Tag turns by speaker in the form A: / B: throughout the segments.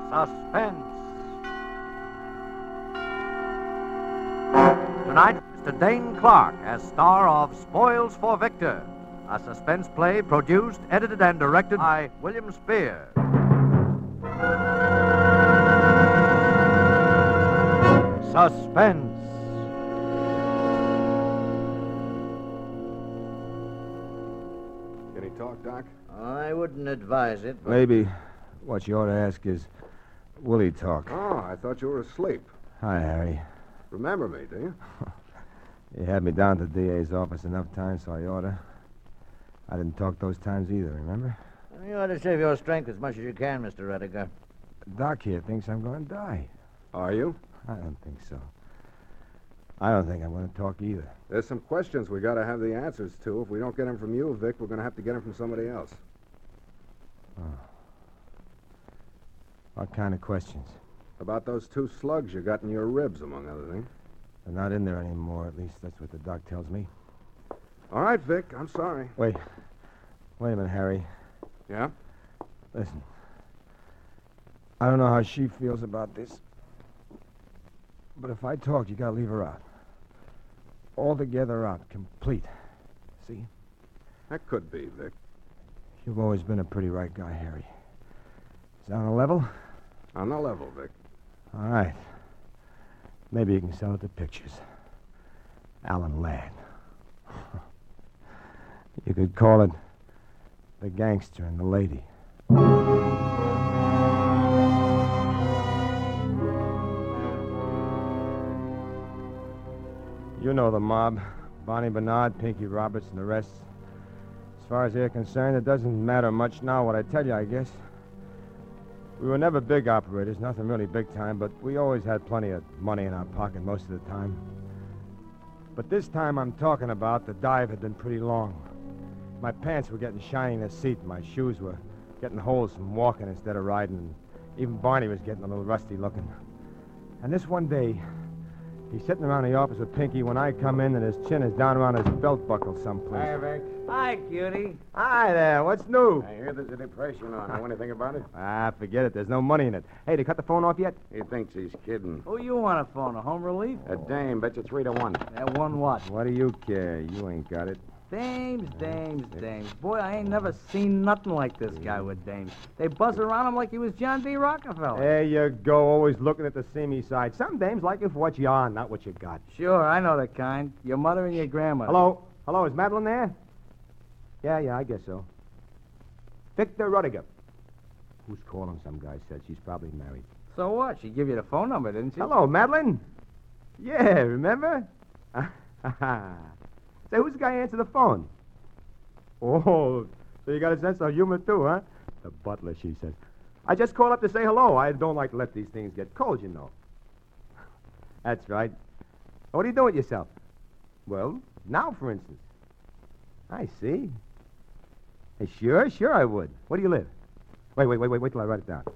A: Suspense. Tonight, Mr. Dane Clark as star of Spoils for Victor, a suspense play produced, edited, and directed by William Spear. Suspense.
B: Can he talk, Doc?
A: I wouldn't advise it, but...
C: Maybe what you ought to ask is, will he talk?
B: Oh, I thought you were asleep.
C: Hi, Harry.
B: Remember me, do you?
C: You had me down to the DA's office enough times, so I ought to. I didn't talk those times either, remember?
A: You ought to save your strength as much as you can, Mr. Rediger.
C: Doc here thinks I'm going to die.
B: Are you?
C: I don't think so. I don't think I'm going to talk either.
B: There's some questions we got to have the answers to. If we don't get them from you, Vic, we're going to have to get them from somebody else.
C: Oh. What kind of questions?
B: About those 2 slugs you got in your ribs, among other things.
C: They're not in there anymore, at least that's what the doc tells me.
B: All right, Vic, I'm sorry.
C: Wait a minute, Harry.
B: Yeah?
C: Listen. I don't know how she feels about this. But if I talk, you gotta leave her out. Altogether out. Complete. See?
B: That could be, Vic.
C: You've always been a pretty right guy, Harry. Is that on a level?
B: On the level, Vic.
C: All right. Maybe you can sell it to pictures. Alan Ladd. You could call it The Gangster and the Lady. You know the mob. Bonnie Bernard, Pinky Roberts, and the rest. As far as they're concerned, it doesn't matter much now what I tell you, I guess. We were never big operators, nothing really big time, but we always had plenty of money in our pocket most of the time. But this time I'm talking about, the dive had been pretty long. My pants were getting shiny in the seat, and my shoes were getting holes from walking instead of riding, and even Barney was getting a little rusty looking. And this one day, he's sitting around the office with Pinky when I come in, and his chin is down around his belt buckle someplace.
D: Hi, Vic.
A: Hi, cutie.
C: Hi there, what's new?
D: I hear there's a depression on. Know anything about it?
C: Ah, forget it. There's no money in it. Hey, they cut the phone off yet?
D: He thinks he's kidding.
A: Who you want to phone? A home relief?
D: A dame, bet you 3-1.
A: That one what?
C: What do you care? You ain't got it.
A: Dames. Boy, I ain't never seen nothing like this guy with dames. They buzz around him like he was John D. Rockefeller.
C: There you go, always looking at the seamy side. Some dames like you for what you are, not what you got.
A: Sure, I know the kind. Your mother and your grandmother.
C: Hello, is Madeline there? Yeah, I guess so. Victor Rudiger. Who's calling, some guy said. She's probably married.
A: So what? She give you the phone number, didn't she?
C: Hello, Madeline? Yeah, remember? Say, who's the guy who answered the phone? Oh, so you got a sense of humor, too, huh? The butler, she said. I just called up to say hello. I don't like to let these things get cold, you know. That's right. What are you doing with yourself? Well, now, for instance. I see. Hey, sure I would. Where do you live? Wait till I write it down.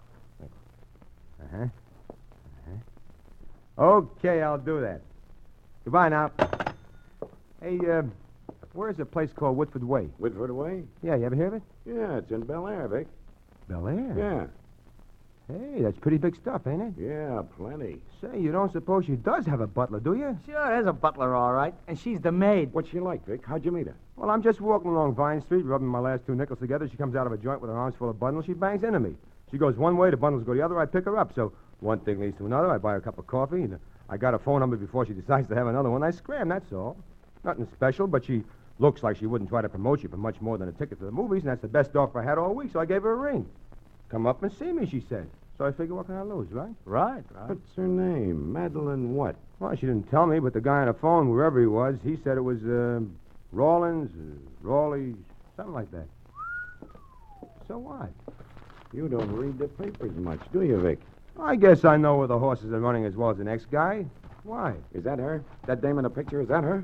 C: Okay, I'll do that. Goodbye now. Hey, where's a place called Woodford Way?
D: Woodford Way?
C: Yeah, you ever hear of it?
D: Yeah, it's in Bel Air, Vic.
C: Bel Air?
D: Yeah.
C: Hey, that's pretty big stuff, ain't it?
D: Yeah, plenty.
C: Say, you don't suppose she does have a butler, do you?
A: Sure, there's a butler, all right. And she's the maid.
D: What's she like, Vic? How'd you meet her?
C: Well, I'm just walking along Vine Street, rubbing my last 2 nickels together. She comes out of a joint with her arms full of bundles. She bangs into me. She goes one way, the bundles go the other. I pick her up. So one thing leads to another. I buy her a cup of coffee, and I got her phone number before she decides to have another one. I scram, that's all. Nothing special, but she looks like she wouldn't try to promote you for much more than a ticket to the movies, and that's the best offer I had all week, so I gave her a ring. Come up and see me, she said. So I figure, what can I lose, right?
A: Right.
D: What's her name? Madeline what?
C: Well, she didn't tell me, but the guy on the phone, wherever he was, he said it was Rawlins, Rawley, something like that. So what?
D: You don't read the papers much, do you, Vic?
C: I guess I know where the horses are running as well as the next guy. Why?
D: Is that her? That dame in the picture, is that her?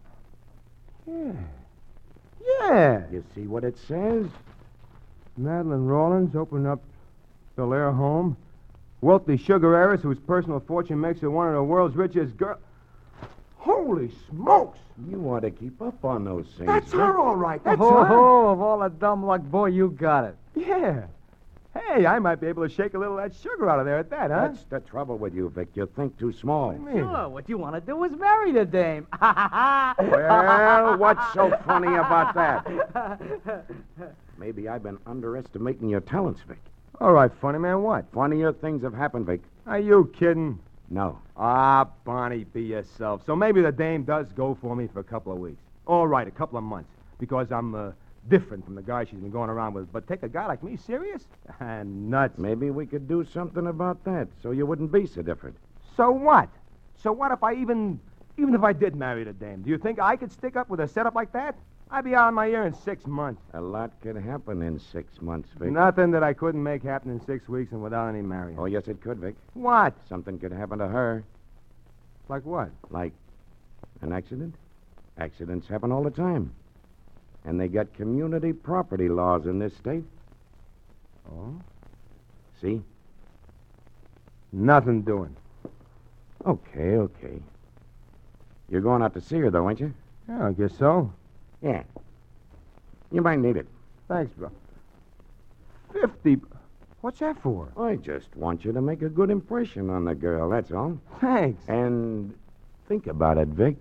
C: Yeah.
D: You see what it says?
C: Madeline Rawlins opened up Bel Air home. Wealthy sugar heiress whose personal fortune makes her one of the world's richest girls. Holy smokes!
D: You ought to keep up on those things.
C: That's
D: Vic.
C: her, all right. That's
A: Oh,
C: her.
A: of all the dumb luck, boy, you got it.
C: Yeah. Hey, I might be able to shake a little of that sugar out of there at that, huh?
D: That's the trouble with you, Vic. You think too small.
E: Sure, what you want to do is marry the dame.
D: Well, what's so funny about that? Maybe I've been underestimating your talents, Vic.
C: All right, funny man, what?
D: Funnier things have happened, Vic.
C: Are you kidding?
D: No.
C: Ah, Bonnie, be yourself. So maybe the dame does go for me for a couple of weeks. All right, a couple of months. Because I'm different from the guy she's been going around with. But take a guy like me serious? Nuts.
D: Maybe we could do something about that so you wouldn't be so different.
C: So what? So what if I even if I did marry the dame? Do you think I could stick up with a setup like that? I'd be out on my ear in 6 months.
D: A lot could happen in 6 months, Vic.
C: Nothing that I couldn't make happen in 6 weeks and without any marrying.
D: Oh, yes, it could, Vic.
C: What?
D: Something could happen to her.
C: Like what?
D: Like an accident? Accidents happen all the time. And they got community property laws in this state.
C: Oh?
D: See?
C: Nothing doing.
D: Okay. You're going out to see her, though, ain't you?
C: Yeah, I guess so.
D: Yeah. You might need it.
C: Thanks, bro. 50. What's that for?
D: I just want you to make a good impression on the girl, that's all.
C: Thanks.
D: And think about it, Vic.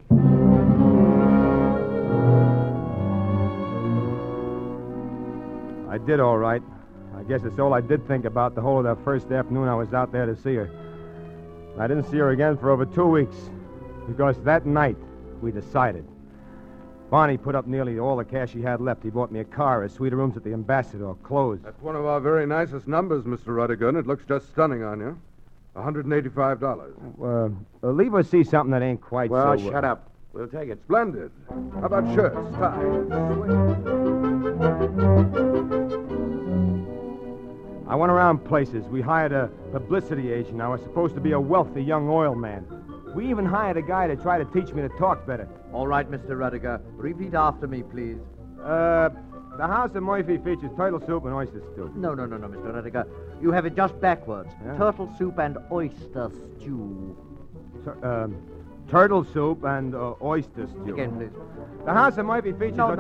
C: I did all right. I guess it's all I did think about the whole of that first afternoon I was out there to see her. I didn't see her again for over 2 weeks. Because that night, we decided. Bonnie put up nearly all the cash he had left. He bought me a car, a suite of rooms at the Ambassador, clothes.
B: That's one of our very nicest numbers, Mr. Rudiger, and it looks just stunning on you. $185.
C: Leave us see something that ain't quite
D: Well,
C: so...
D: shut up. We'll take it.
B: Splendid. How about shirts, ties?
C: I went around places. We hired a publicity agent. I was supposed to be a wealthy young oil man. We even hired a guy to try to teach me to talk better.
A: All right, Mr. Rudiger. Repeat after me, please.
C: The house of Murphy features turtle soup and oyster stew.
A: No, Mr. Rudiger. You have it just backwards.
C: Yeah?
A: Turtle soup and oyster stew.
C: Turtle soup and oyster stew.
A: Again, please.
C: The house of Murphy features...
A: No.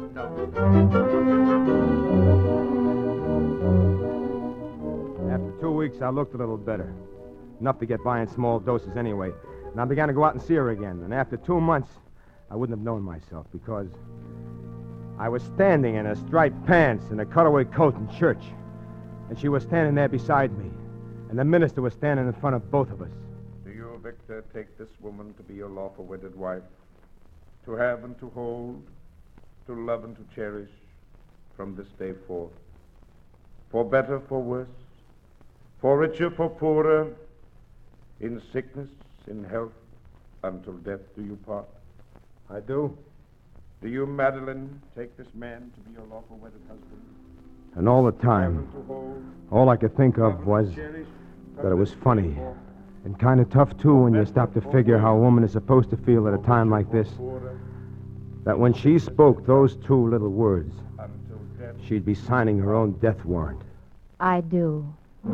C: After 2 weeks, I looked a little better. Enough to get by in small doses anyway. And I began to go out and see her again. And after 2 months, I wouldn't have known myself because I was standing in a striped pants and a cutaway coat in church. And she was standing there beside me. And the minister was standing in front of both of us.
F: Do you, Victor, take this woman to be your lawful wedded wife? To have and to hold, to love and to cherish from this day forth? For better, for worse, for richer, for poorer, in sickness, in health, until death do you part?
C: I do.
F: Do you, Madeline, take this man to be your lawful wedded husband?
C: And all the
F: To have
C: time,
F: and to hold,
C: all I could think
F: love
C: of
F: and
C: was
F: to cherish from
C: that it was
F: this day
C: funny.
F: forth?
C: And kind of tough, too, when you stop to figure how a woman is supposed to feel at a time like this.
F: Poorer,
C: That when she spoke those 2 little words,
F: until death.
C: she'd be signing her own death warrant.
G: I do.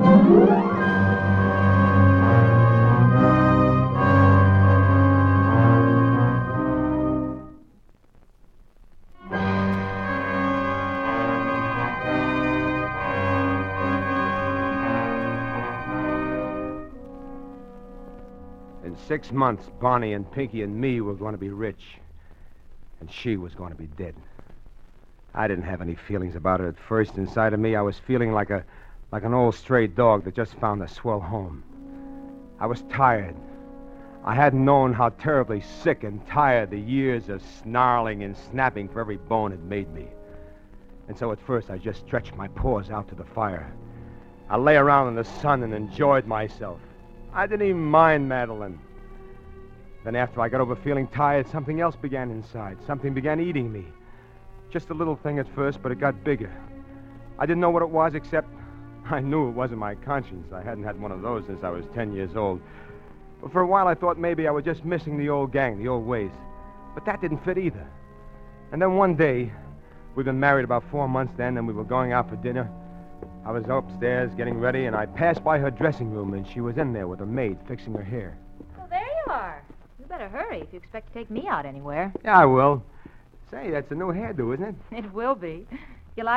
C: In 6 months, Bonnie and Pinky and me were going to be rich. And she was going to be dead. I didn't have any feelings about it at first. Inside of me, I was feeling like an old stray dog that just found a swell home. I was tired. I hadn't known how terribly sick and tired the years of snarling and snapping for every bone had made me. And so at first, I just stretched my paws out to the fire. I lay around in the sun and enjoyed myself. I didn't even mind Madeline. Then after I got over feeling tired, something else began inside. Something began eating me. Just a little thing at first, but it got bigger. I didn't know what it was, except I knew it wasn't my conscience. I hadn't had one of those since I was 10 years old. But for a while, I thought maybe I was just missing the old gang, the old ways. But that didn't fit either. And then one day, we'd been married about 4 months then, and we were going out for dinner. I was upstairs getting ready, and I passed by her dressing room, and she was in there with her maid fixing her hair.
G: Well, there you are. You better hurry if you expect to take me out anywhere.
C: Yeah, I will. Say, that's a new hairdo, isn't it?
G: It will be. You like it?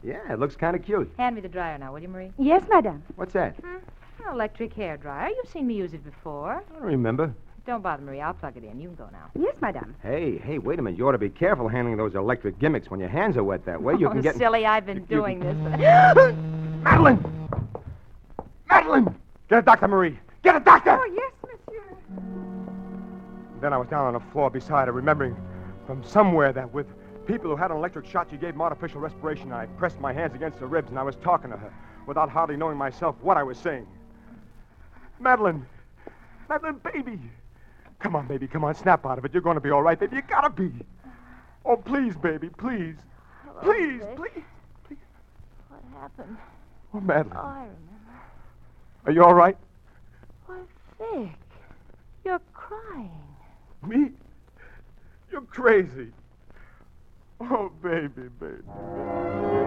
C: Yeah, it looks kind of cute.
G: Hand me the dryer now, will you, Marie?
H: Yes, madame.
C: What's that?
G: An electric hair dryer. You've seen me use it before.
C: I don't remember.
G: Don't bother, Marie. I'll plug it in. You can go now.
H: Yes, madame.
C: Hey, wait a minute. You ought to be careful handling those electric gimmicks when your hands are wet that way. You
G: Oh,
C: can get...
G: silly. I've been doing this.
C: Madeline! Madeline! Get a doctor, Marie. Get a doctor!
H: Oh, yes, monsieur.
C: Then I was down on the floor beside her, remembering from somewhere that with people who had an electric shot, she gave them artificial respiration. I pressed my hands against her ribs, and I was talking to her without hardly knowing myself what I was saying. Madeline! Madeline, baby! Come on, baby, come on, snap out of it. You're going to be all right, baby. You gotta be. Oh, please, baby, please. Please,
G: Vic.
C: please.
G: What happened?
C: Oh, Madeline.
G: Oh, I remember.
C: Are you all right?
G: Why, Vic, you're crying.
C: Me? You're crazy. Oh, baby, baby.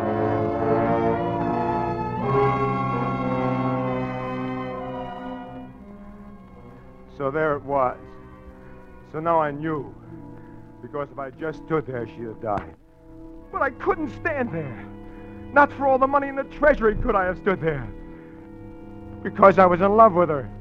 C: So there it was. So now I knew. Because if I just stood there, she'd have died. But I couldn't stand there. Not for all the money in the treasury could I have stood there. Because I was in love with her.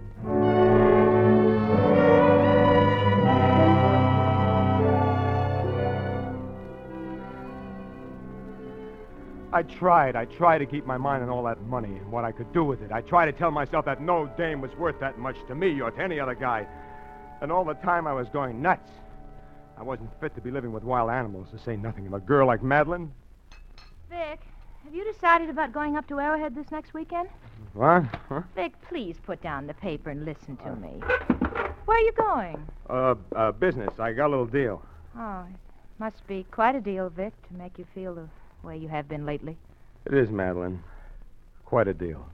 C: I tried to keep my mind on all that money and what I could do with it. I tried to tell myself that no dame was worth that much to me or to any other guy. And all the time I was going nuts. I wasn't fit to be living with wild animals, to say nothing of a girl like Madeline.
G: Vic, have you decided about going up to Arrowhead this next weekend?
C: What? Huh?
G: Vic, please put down the paper and listen to me. Where are you going?
C: Business. I got a little deal.
G: Oh, it must be quite a deal, Vic, to make you feel the way you have been lately.
C: It is, Madeline. Quite a deal.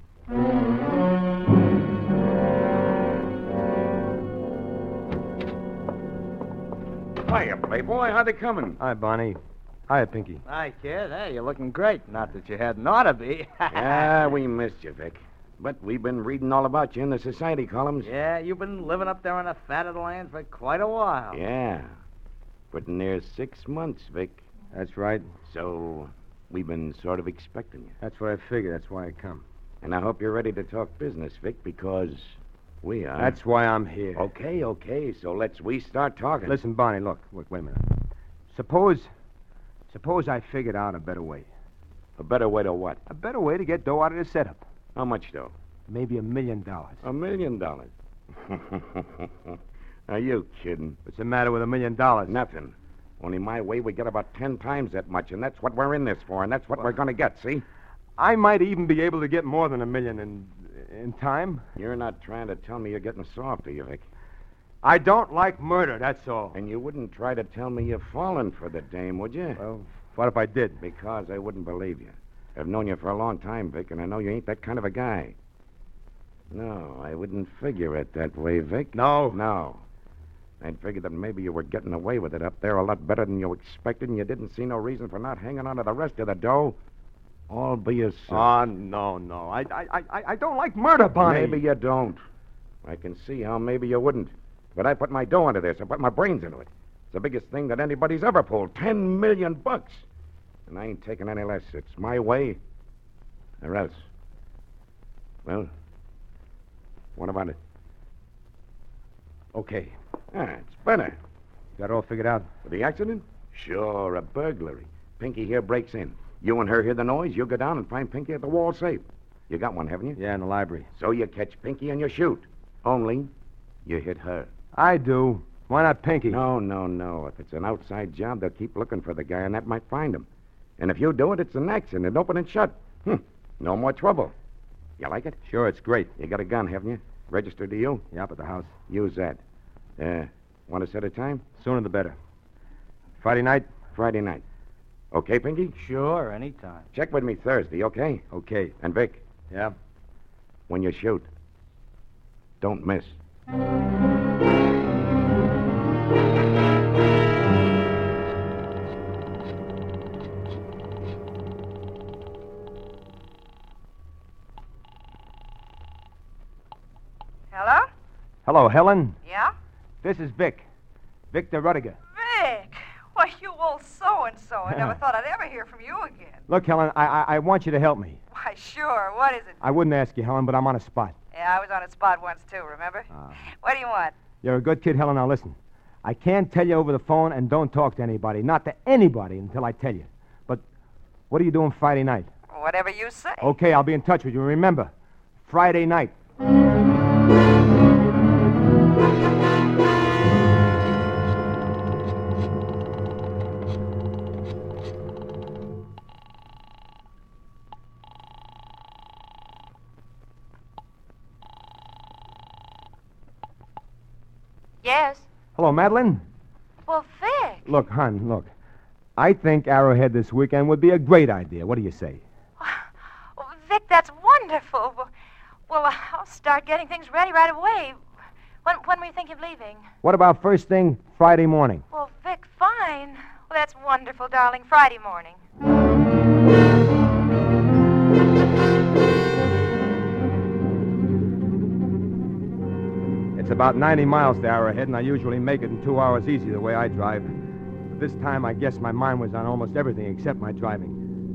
D: Hiya, Playboy. How'd they coming?
C: Hi, Bonnie. Hi, Pinky.
E: Hi, kid. Hey, you're looking great. Not that you hadn't ought to be.
D: Yeah, we missed you, Vic. But we've been reading all about you in the society columns.
E: Yeah, you've been living up there on the fat of the land for quite a while.
D: Yeah. Pretty near 6 months, Vic.
C: That's right.
D: So we've been sort of expecting you.
C: That's what I figured. That's why I come.
D: And I hope you're ready to talk business, Vic, because we are.
C: That's why I'm here.
D: Okay. So we start talking.
C: Listen, Bonnie, look, wait a minute. Suppose I figured out a better way.
D: A better way to what?
C: A better way to get dough out of the setup.
D: How much, though?
C: Maybe $1 million.
D: $1 million. Are you kidding?
C: What's the matter with $1 million?
D: Nothing. Only my way, we get about 10 times that much, and that's what we're in this for, and that's what we're going to get, see?
C: I might even be able to get more than $1 million in time.
D: You're not trying to tell me you're getting soft, are you, Vic?
C: I don't like murder, that's all.
D: And you wouldn't try to tell me you're falling for the dame, would you?
C: Well, what if I did?
D: Because I wouldn't believe you. I've known you for a long time, Vic, and I know you ain't that kind of a guy. No, I wouldn't figure it that way, Vic.
C: No.
D: I'd figure that maybe you were getting away with it up there a lot better than you expected, and you didn't see no reason for not hanging on to the rest of the dough. All be yourself.
C: Oh, no. I don't like murder, Bonnie.
D: Maybe you don't. I can see how maybe you wouldn't. But I put my dough into this. I put my brains into it. It's the biggest thing that anybody's ever pulled. $10 million. And I ain't taking any less. It's my way or else. Well, what about it?
C: Okay.
D: It's better.
C: Got it all figured out?
D: For the accident? Sure, a burglary. Pinky here breaks in. You and her hear the noise. You go down and find Pinky at the wall safe. You got one, haven't you?
C: Yeah, in the library.
D: So you catch Pinky and you shoot. Only you hit her.
C: I do. Why not Pinky?
D: No. If it's an outside job, they'll keep looking for the guy, and that might find him. And if you do it, it's an accident. Open and shut. No more trouble. You like it?
C: Sure, it's great.
D: You got a gun, haven't you? Registered to you?
C: Yeah, up at the house.
D: Use that. Want to set a time?
C: Sooner the better. Friday night?
D: Friday night. Okay, Pinky?
E: Sure, anytime.
D: Check with me Thursday, okay?
C: Okay.
D: And Vic,
C: Yeah?
D: when you shoot, don't miss.
I: Hello?
C: Hello, Helen.
I: Yeah?
C: This is Vic. Victor Rudiger.
I: Vic! Why, you old so-and-so.
H: I never thought I'd ever hear from you again.
C: Look, Helen, I want you to help me.
H: Why, sure. What is it?
C: I wouldn't ask you, Helen, but I'm on a spot.
H: Yeah, I was on a spot once, too, remember? What do you want?
C: You're a good kid, Helen. Now listen. I can't tell you over the phone, and don't talk to anybody. Not to anybody until I tell you. But what are you doing Friday night?
H: Whatever you say.
C: Okay, I'll be in touch with you. Remember, Friday night.
G: Yes.
C: Hello, Madeline.
G: Well, Vic.
C: Look, hon, look. I think Arrowhead this weekend would be a great idea. What do you say?
G: Well, Vic, that's wonderful. Well, I'll start getting things ready right away. When were you thinking of leaving?
C: What about first thing Friday morning?
G: Well, Vic, fine. Well, that's wonderful, darling. Friday morning.
C: It's about 90 miles to Arrowhead, and I usually make it in 2 hours easy the way I drive. But this time, I guess my mind was on almost everything except my driving.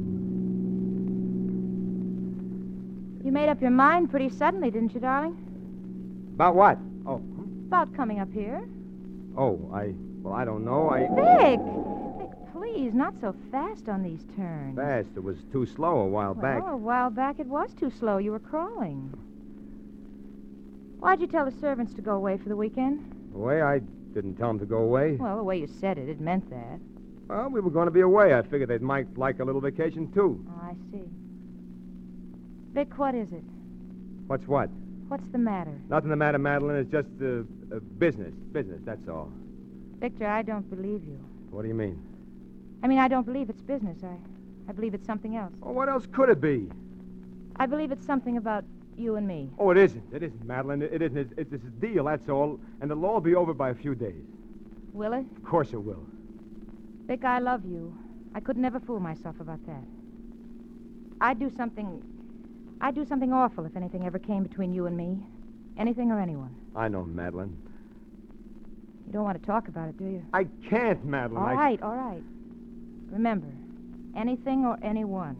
G: You made up your mind pretty suddenly, didn't you, darling?
C: About what? Oh,
G: About coming up here.
C: I don't know.
G: Vic, please, not so fast on these turns.
C: Fast. It was too slow a while back.
G: Well, a while back it was too slow. You were crawling. Why'd you tell the servants to go away for the weekend?
C: The way I didn't tell them to go away.
G: Well, the way you said it meant that.
C: Well, we were going to be away. I figured they might like a little vacation, too.
G: Oh, I see. Vic, what is it?
C: What's what?
G: What's the matter?
C: Nothing the matter, Madeline. It's just business. Business, that's all.
G: Victor, I don't believe you.
C: What do you mean?
G: I mean, I don't believe it's business. I believe it's something else.
C: Oh, what else could it be?
G: I believe it's something about you and me.
C: Oh, it isn't. It isn't, Madeline. It isn't. It's a deal, that's all. And it'll all be over by a few days.
G: Will it?
C: Of course it will.
G: Vic, I love you. I could never fool myself about that. I'd do something awful if anything ever came between you and me. Anything or anyone.
C: I know, Madeline.
G: You don't want to talk about it, do you?
C: I can't, Madeline.
G: All right. Remember, anything or anyone.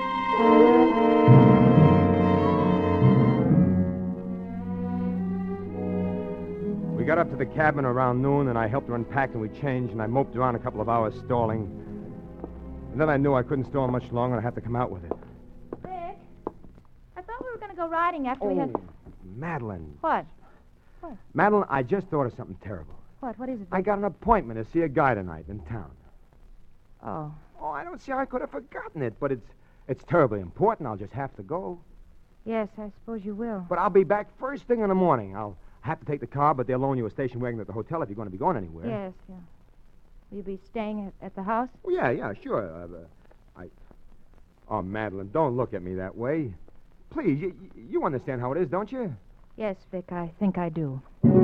C: We got up to the cabin around noon, and I helped her unpack, and we changed, and I moped around a couple of hours stalling. And then I knew I couldn't stall much longer, and I had to come out with it.
G: Vic, I thought we were going to go riding after we had...
C: Madeline.
G: What?
C: Madeline, I just thought of something terrible.
G: What is it, Vic?
C: I got an appointment to see a guy tonight in town.
G: Oh.
C: Oh, I don't see how I could have forgotten it, but it's terribly important. I'll just have to go.
G: Yes, I suppose you will.
C: But I'll be back first thing in the morning. I'll have to take the car, but they'll loan you a station wagon at the hotel if you're going to be going anywhere.
G: Yes, yeah. Will you be staying at the house?
C: Oh, yeah, sure. Oh, Madeline, don't look at me that way. Please, you understand how it is, don't you?
G: Yes, Vic, I think I do.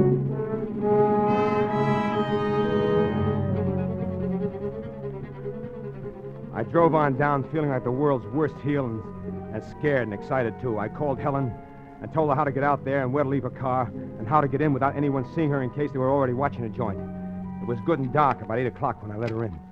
C: I drove on down feeling like the world's worst heel and scared and excited, too. I called Helen and told her how to get out there and where to leave her car and how to get in without anyone seeing her in case they were already watching a joint. It was good and dark, about 8 o'clock when I let her in.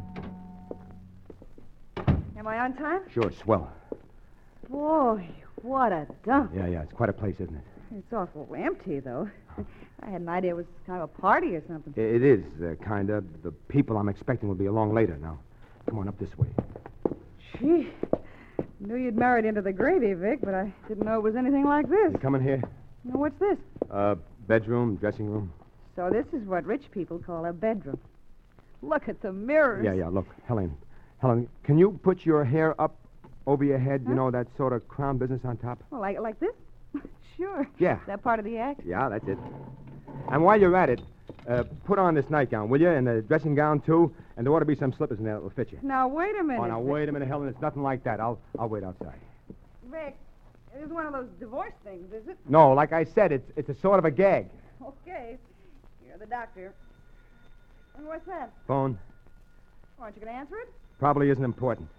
H: Am I on time?
C: Sure, swell.
H: Boy, what a dump.
C: Yeah, it's quite a place, isn't it?
H: It's awful empty, though. I had an idea it was kind of a party or something.
C: It is, kind of. The people I'm expecting will be along later. Now, come on up this way.
H: Gee, knew you'd married into the gravy, Vic, but I didn't know it was anything like this.
C: You coming here?
H: Now, what's this?
C: Bedroom, dressing room.
H: So this is what rich people call a bedroom. Look at the mirrors.
C: Yeah, look. Helen, can you put your hair up over your head?
H: Huh?
C: You know, that sort of crown business on top?
H: Well, like this? Sure.
C: Yeah.
H: Is that part of the act?
C: Yeah, that's it. And while you're at it, put on this nightgown, will you? And the dressing gown, too. And there ought to be some slippers in there that'll fit you.
H: Now, wait a minute.
C: Oh, now, wait a minute, Helen. It's nothing like that. I'll wait outside.
H: Vic, it is one of those divorce things, is it?
C: No, like I said, it's a sort of a gag.
H: Okay. You're the doctor. And what's that?
C: Phone.
H: Aren't you going to answer it?
C: Probably isn't important.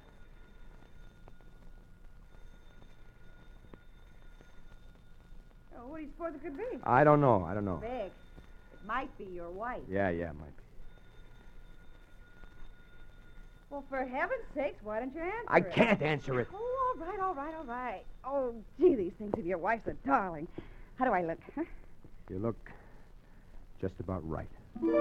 H: Oh, what do you suppose it could be?
C: I don't know.
H: Vic, it might be your wife.
C: Yeah, it might be.
H: Well, for heaven's sakes, why don't you answer
C: I
H: it?
C: can't answer it.
H: Oh, all right. Oh, gee, these things of your wife's a darling. How do I look, huh?
C: You look just about right.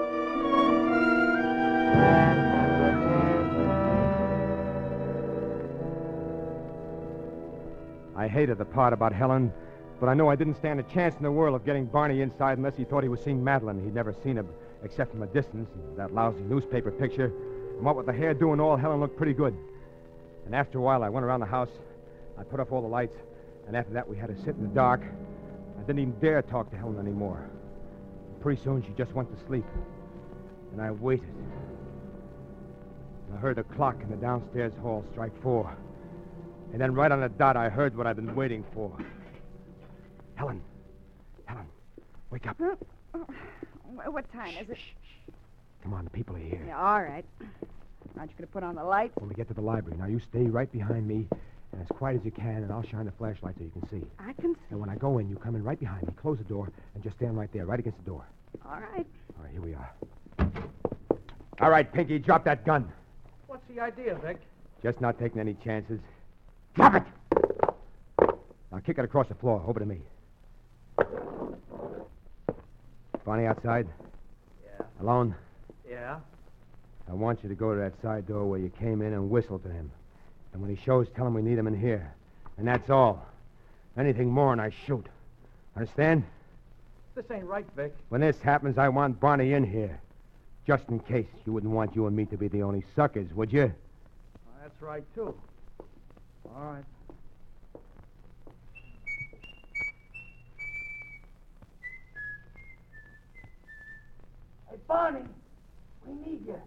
C: I hated the part about Helen, but I knew I didn't stand a chance in the world of getting Barney inside unless he thought he was seeing Madeline. He'd never seen her except from a distance, and that lousy newspaper picture. And what with the hairdo and all, Helen looked pretty good. And after a while, I went around the house. I put off all the lights, and after that, we had to sit in the dark. I didn't even dare talk to Helen anymore. Pretty soon, she just went to sleep. And I waited. And I heard the clock in the downstairs hall strike 4. And then right on the dot, I heard what I've been waiting for. Helen, wake up.
H: What time is it?
C: Come on, the people are here.
H: Yeah, all right. Aren't you going to put on the lights?
C: When we get to the library, now you stay right behind me, and as quiet as you can, and I'll shine the flashlight so you can see.
H: I can see.
C: And when I go in, you come in right behind me, close the door, and just stand right there, right against the door.
H: All right.
C: All right, here we are. All right, Pinky, drop that gun.
E: What's the idea, Vic?
C: Just not taking any chances. Drop it! Now kick it across the floor, over to me. Barney outside?
E: Yeah.
C: Alone?
E: Yeah?
C: I want you to go to that side door where you came in and whistle to him. And when he shows, tell him we need him in here. And that's all. Anything more and I shoot. Understand?
E: This ain't right, Vic.
C: When this happens, I want Barney in here. Just in case. You wouldn't want you and me to be the only suckers, would you?
E: That's right, too. All right. Hey, Barney, we need you.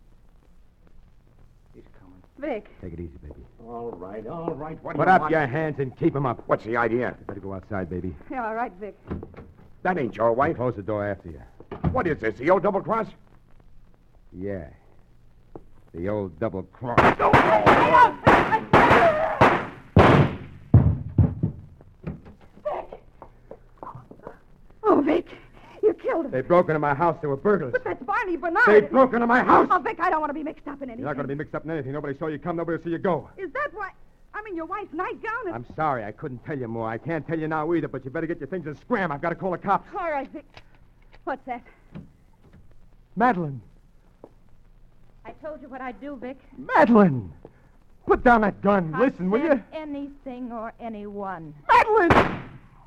E: He's coming.
H: Vic.
C: Take it easy, baby.
D: All right. What
C: Put
D: do you
C: up
D: want?
C: your hands and keep them up.
D: What's the idea?
C: You better go outside, baby.
H: Yeah, all right, Vic.
D: That ain't your
C: I'll
D: wife.
C: close the door after you.
D: What is this, the old double cross?
C: Yeah. The old double cross.
H: Oh, Vic, you killed him.
C: They broke into my house. They were burglars.
H: But that's Barney Bernard.
C: They broke into my house.
H: Oh, Vic, I don't want to be mixed up in anything.
C: You're not going to be mixed up in anything. Nobody saw you come. Nobody will see you go.
H: Is that why? I mean, your wife's nightgown is...
C: I'm sorry. I couldn't tell you more. I can't tell you now either, but you better get your things and scram. I've got to call the cops.
H: All right, Vic. What's that?
C: Madeline.
G: I told you what I'd do, Vic.
C: Madeline! Put down that gun.
G: I
C: Listen, will
G: said
C: you?
G: anything or anyone.
C: Madeline!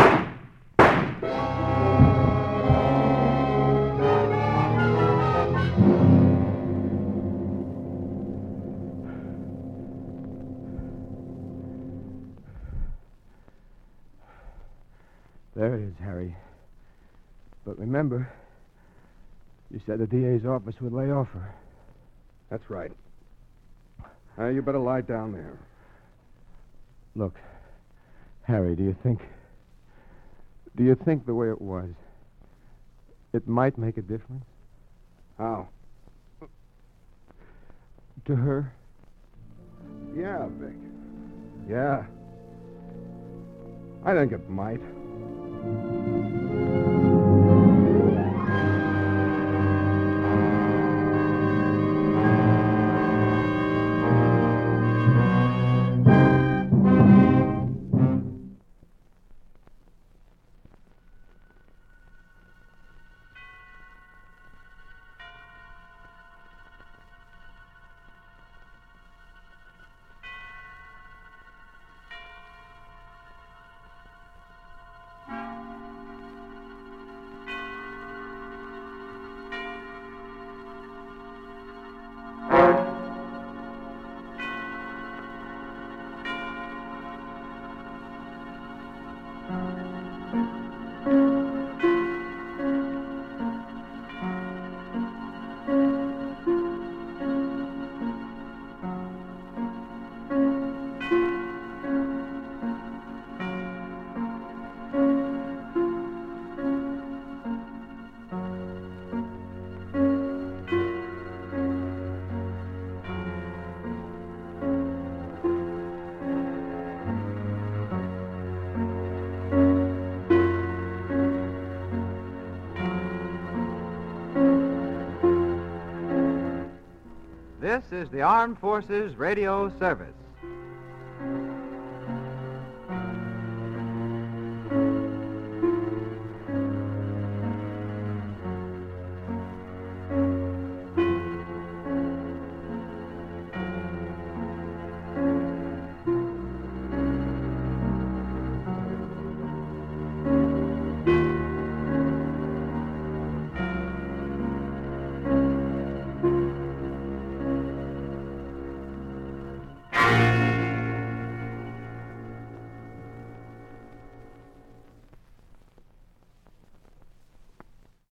C: There it is, Harry. But remember, you said the DA's office would lay off her.
B: That's right. You better lie down there.
C: Look, Harry, do you think the way it was, it might make a difference
B: How?
C: to her?
B: Yeah, Vic. Yeah. I think it might.
I: This is the Armed Forces Radio Service.